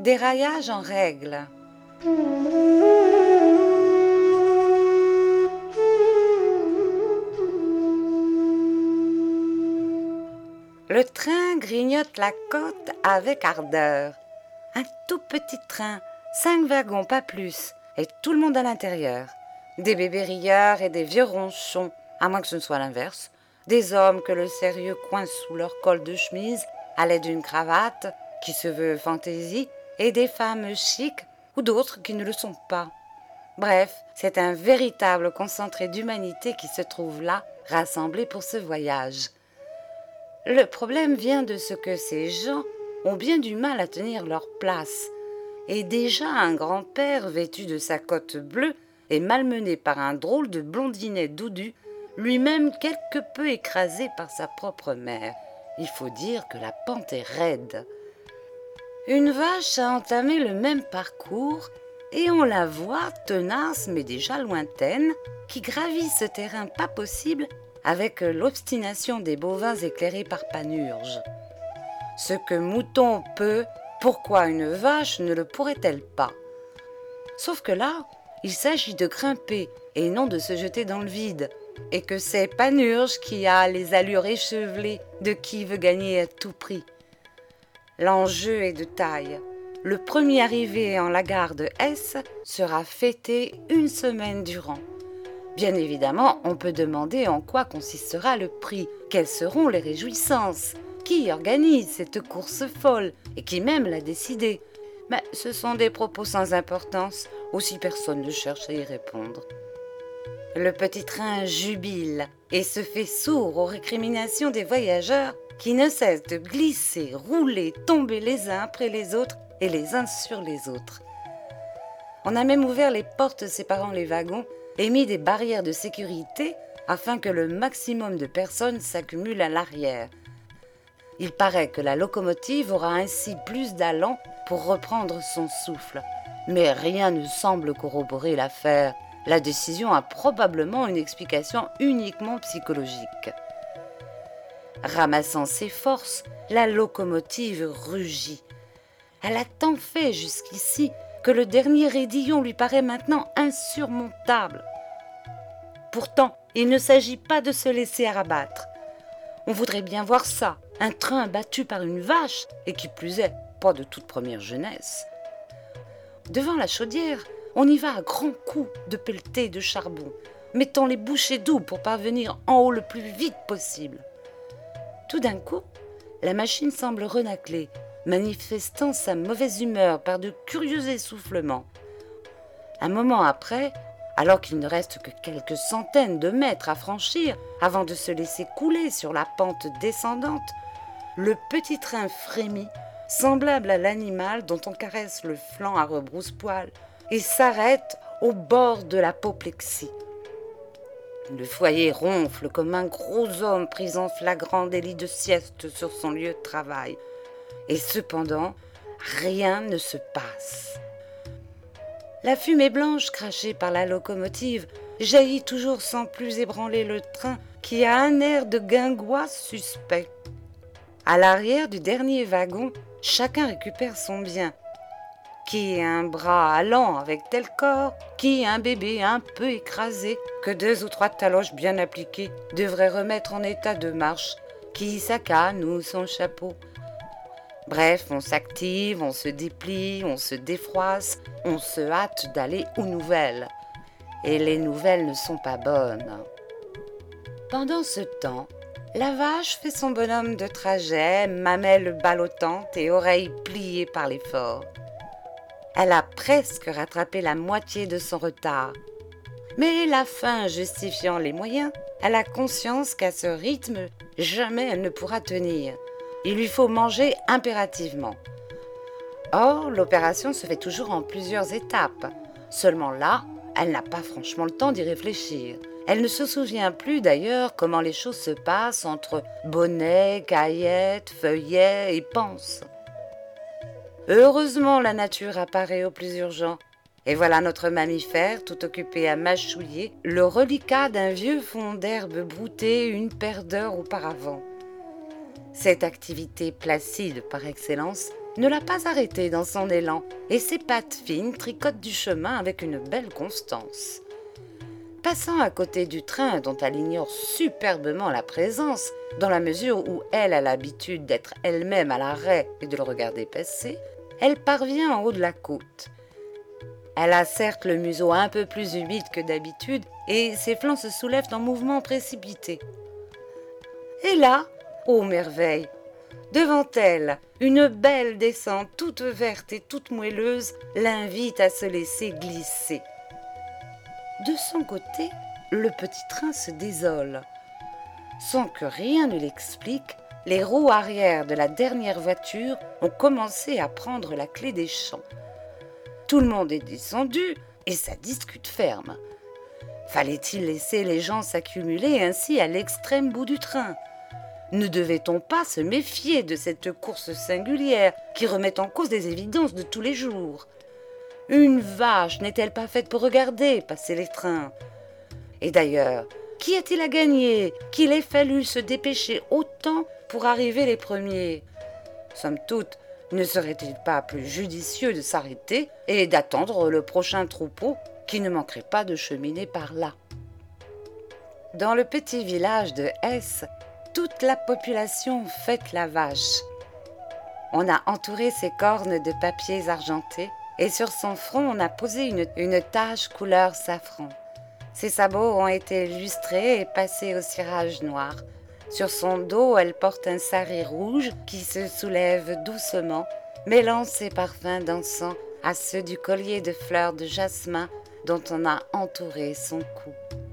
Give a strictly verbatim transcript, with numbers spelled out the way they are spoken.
Déraillage en règle. Le train grignote la côte avec ardeur. Un tout petit train, cinq wagons, pas plus, et tout le monde à l'intérieur. Des bébés rieurs et des vieux ronchons, à moins que ce ne soit l'inverse. Des hommes que le sérieux coince sous leur col de chemise, à l'aide d'une cravate, qui se veut fantaisie, et des femmes chics ou d'autres qui ne le sont pas. Bref, c'est un véritable concentré d'humanité qui se trouve là, rassemblé pour ce voyage. Le problème vient de ce que ces gens ont bien du mal à tenir leur place. Et déjà un grand-père vêtu de sa cotte bleue et malmené par un drôle de blondinet doudu, lui-même quelque peu écrasé par sa propre mère. Il faut dire que la pente est raide. Une vache a entamé le même parcours et on la voit, tenace mais déjà lointaine, qui gravit ce terrain pas possible avec l'obstination des bovins éclairés par Panurge. Ce que mouton peut, pourquoi une vache ne le pourrait-elle pas? Sauf que là, il s'agit de grimper et non de se jeter dans le vide, et que c'est Panurge qui a les allures échevelées de qui veut gagner à tout prix. L'enjeu est de taille. Le premier arrivé en la gare de S sera fêté une semaine durant. Bien évidemment, on peut demander en quoi consistera le prix, quelles seront les réjouissances, qui organise cette course folle et qui même l'a décidée. Mais ce sont des propos sans importance, aussi personne ne cherche à y répondre. Le petit train jubile et se fait sourd aux récriminations des voyageurs qui ne cessent de glisser, rouler, tomber les uns après les autres et les uns sur les autres. On a même ouvert les portes séparant les wagons et mis des barrières de sécurité afin que le maximum de personnes s'accumule à l'arrière. Il paraît que la locomotive aura ainsi plus d'allant pour reprendre son souffle. Mais rien ne semble corroborer l'affaire. La décision a probablement une explication uniquement psychologique. Ramassant ses forces, la locomotive rugit. Elle a tant fait jusqu'ici que le dernier raidillon lui paraît maintenant insurmontable. Pourtant, il ne s'agit pas de se laisser abattre. On voudrait bien voir ça, un train battu par une vache, et qui plus est, pas de toute première jeunesse. Devant la chaudière, on y va à grands coups de pelleté de charbon, mettant les bouchées doubles pour parvenir en haut le plus vite possible. Tout d'un coup, la machine semble renâcler, manifestant sa mauvaise humeur par de curieux essoufflements. Un moment après, alors qu'il ne reste que quelques centaines de mètres à franchir avant de se laisser couler sur la pente descendante, le petit train frémit, semblable à l'animal dont on caresse le flanc à rebrousse-poil, et s'arrête au bord de l'apoplexie. Le foyer ronfle comme un gros homme pris en flagrant délit de sieste sur son lieu de travail. Et cependant, rien ne se passe. La fumée blanche crachée par la locomotive jaillit toujours sans plus ébranler le train qui a un air de guingois suspect. À l'arrière du dernier wagon, chacun récupère son bien. Qui un bras allant avec tel corps, qui un bébé un peu écrasé, que deux ou trois taloches bien appliquées devraient remettre en état de marche, qui sa canne ou son chapeau. Bref, on s'active, on se déplie, on se défroisse, on se hâte d'aller aux nouvelles. Et les nouvelles ne sont pas bonnes. Pendant ce temps, la vache fait son bonhomme de trajet, mamelles ballottantes et oreilles pliées par l'effort. Elle a presque rattrapé la moitié de son retard. Mais la fin justifiant les moyens, elle a conscience qu'à ce rythme, jamais elle ne pourra tenir. Il lui faut manger impérativement. Or, l'opération se fait toujours en plusieurs étapes. Seulement là, elle n'a pas franchement le temps d'y réfléchir. Elle ne se souvient plus d'ailleurs comment les choses se passent entre bonnet, caillette, feuillet et panse. Heureusement, la nature apparaît au plus urgent. Et voilà notre mammifère tout occupé à mâchouiller le reliquat d'un vieux fond d'herbe brouté une paire d'heures auparavant. Cette activité placide par excellence ne l'a pas arrêté dans son élan et ses pattes fines tricotent du chemin avec une belle constance. Passant à côté du train dont elle ignore superbement la présence, dans la mesure où elle a l'habitude d'être elle-même à l'arrêt et de le regarder passer, elle parvient en haut de la côte. Elle a certes le museau un peu plus humide que d'habitude et ses flancs se soulèvent en mouvements précipités. Et là, ô merveille, devant elle, une belle descente toute verte et toute moelleuse l'invite à se laisser glisser. De son côté, le petit train se désole. Sans que rien ne l'explique, les roues arrière de la dernière voiture ont commencé à prendre la clé des champs. Tout le monde est descendu et ça discute ferme. Fallait-il laisser les gens s'accumuler ainsi à l'extrême bout du train ? Ne devait-on pas se méfier de cette course singulière qui remet en cause des évidences de tous les jours ? Une vache n'est-elle pas faite pour regarder passer les trains ? Et d'ailleurs, qui a-t-il à gagner qu'il ait fallu se dépêcher autant pour arriver les premiers ? Somme toute, ne serait-il pas plus judicieux de s'arrêter et d'attendre le prochain troupeau qui ne manquerait pas de cheminer par là ? Dans le petit village de S, toute la population fête la vache. On a entouré ses cornes de papiers argentés et sur son front on a posé une, une tache couleur safran. Ses sabots ont été lustrés et passés au cirage noir. Sur son dos, elle porte un sari rouge qui se soulève doucement, mêlant ses parfums d'encens à ceux du collier de fleurs de jasmin dont on a entouré son cou.